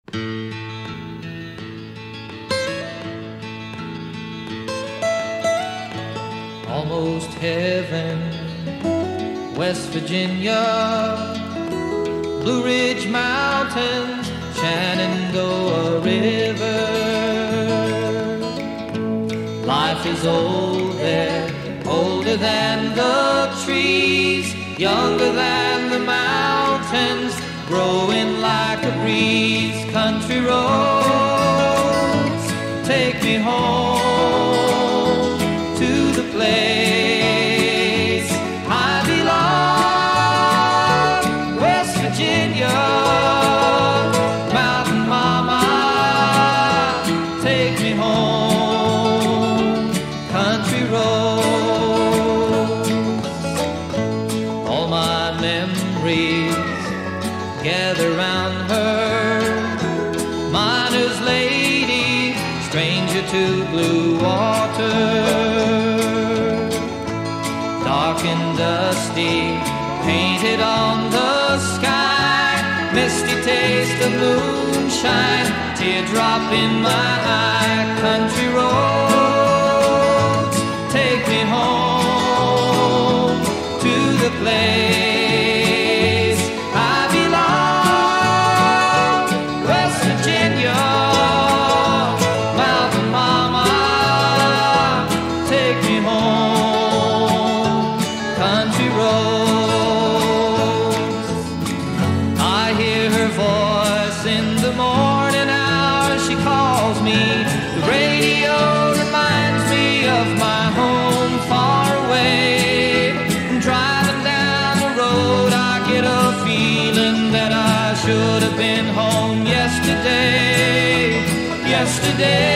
Almost heaven, West Virginia, Blue Ridge Mountains, Shenandoah River. Life is old there, older than the trees, younger than the mountains, growing like a breeze. Country roads, take me home to the place I belong, West Virginia, Mountain Mama, take me home, country roads. All my memories gather round her, miner's lady, stranger to blue water. Dark and dusty, painted on the sky, misty taste of moonshine, teardrop in my eye. Country roads, take me home to the place I belong, West Virginia, Mountain Mama, take me home, country roads. I hear her voice in the morning hour, she calls me. The radio reminds me of my home far away. Driving down the road, I get a feeling that I should have been home yesterday, yesterday.